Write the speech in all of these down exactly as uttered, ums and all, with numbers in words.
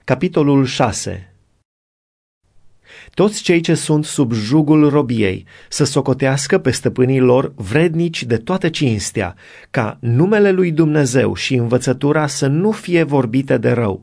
Capitolul șase. Toți cei ce sunt sub jugul robiei să socotească pe stăpânii lor vrednici de toată cinstea, ca numele lui Dumnezeu și învățătura să nu fie vorbite de rău.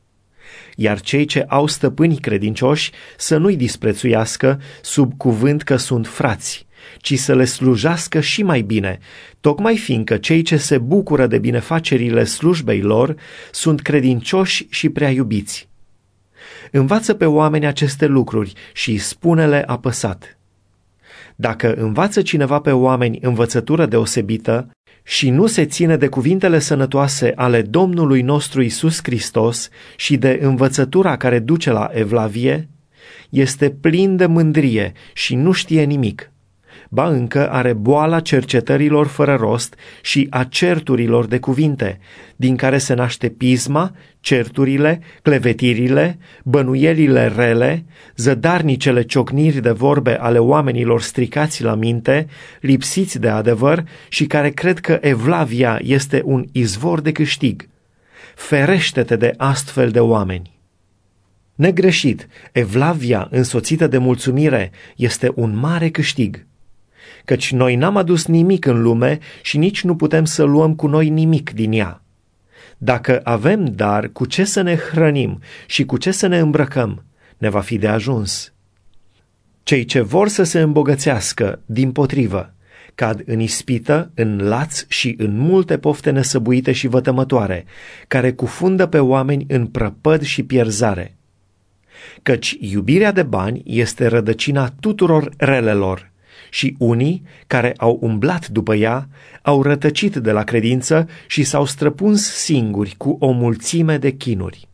Iar cei ce au stăpâni credincioși să nu-i disprețuiască sub cuvânt că sunt frați, ci să le slujească și mai bine, tocmai fiindcă cei ce se bucură de binefacerile slujbei lor sunt credincioși și prea iubiți. Învață pe oameni aceste lucruri și spune-le apăsat. Dacă învață cineva pe oameni învățătură deosebită și nu se ține de cuvintele sănătoase ale Domnului nostru Iisus Hristos și de învățătura care duce la evlavie, este plin de mândrie și nu știe nimic. Ba încă are boala cercetărilor fără rost și a certurilor de cuvinte, din care se naște pisma, certurile, clevetirile, bănuielile rele, zădarnicele ciocniri de vorbe ale oamenilor stricați la minte, lipsiți de adevăr și care cred că evlavia este un izvor de câștig. Ferește-te de astfel de oameni! Negreșit, evlavia însoțită de mulțumire este un mare câștig. Căci noi n-am adus nimic în lume și nici nu putem să luăm cu noi nimic din ea. Dacă avem dar cu ce să ne hrănim și cu ce să ne îmbrăcăm, ne va fi de ajuns. Cei ce vor să se îmbogățească, dimpotrivă, cad în ispită, în laț și în multe pofte nesăbuite și vătămătoare, care cufundă pe oameni în prăpăd și pierzare. Căci iubirea de bani este rădăcina tuturor relelor, și unii, care au umblat după ea, au rătăcit de la credință și s-au străpuns singuri cu o mulțime de chinuri.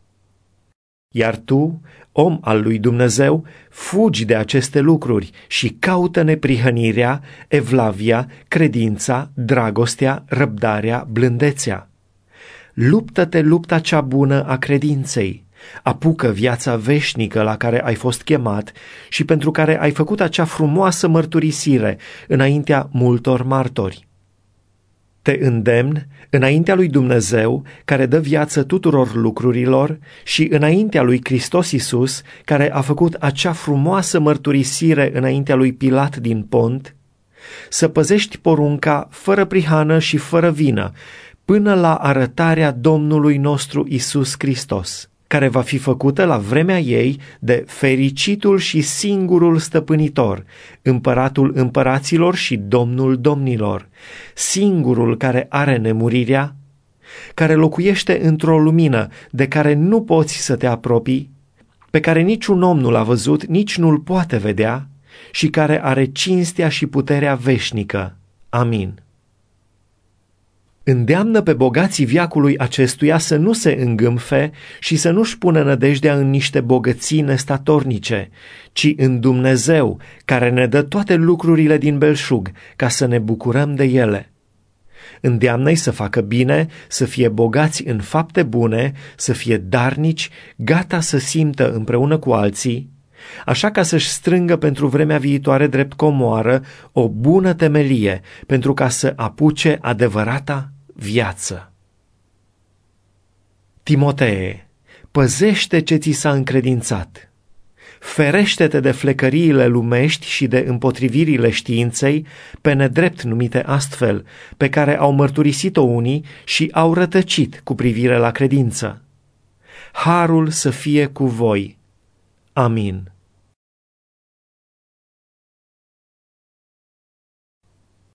Iar tu, om al lui Dumnezeu, fugi de aceste lucruri și caută neprihănirea, evlavia, credința, dragostea, răbdarea, blândețea. Luptă-te lupta cea bună a credinței. Apucă viața veșnică la care ai fost chemat și pentru care ai făcut acea frumoasă mărturisire înaintea multor martori. Te îndemn înaintea lui Dumnezeu, care dă viață tuturor lucrurilor, și înaintea lui Hristos Iisus, care a făcut acea frumoasă mărturisire înaintea lui Pilat din Pont, să păzești porunca fără prihană și fără vină, până la arătarea Domnului nostru Iisus Hristos, care va fi făcută la vremea ei de fericitul și singurul stăpânitor, împăratul împăraților și domnul domnilor, singurul care are nemurirea, care locuiește într-o lumină de care nu poți să te apropii, pe care niciun om nu l-a văzut, nici nu-l poate vedea și care are cinstea și puterea veșnică. Amin. Îndeamnă pe bogații veacului acestuia să nu se îngâmfe și să nu-și pună nădejdea în niște bogății nestatornice, ci în Dumnezeu, care ne dă toate lucrurile din belșug, ca să ne bucurăm de ele. Îndeamnă-i să facă bine, să fie bogați în fapte bune, să fie darnici, gata să simtă împreună cu alții, așa ca să-și strângă pentru vremea viitoare drept comoară o bună temelie, pentru ca să apuce adevărata viață. Timotee, păzește ce ți s-a încredințat. Ferește-te de flecăriile lumești și de împotrivirile științei, pe nedrept numite astfel, pe care au mărturisit-o unii și au rătăcit cu privire la credință. Harul să fie cu voi. Amin.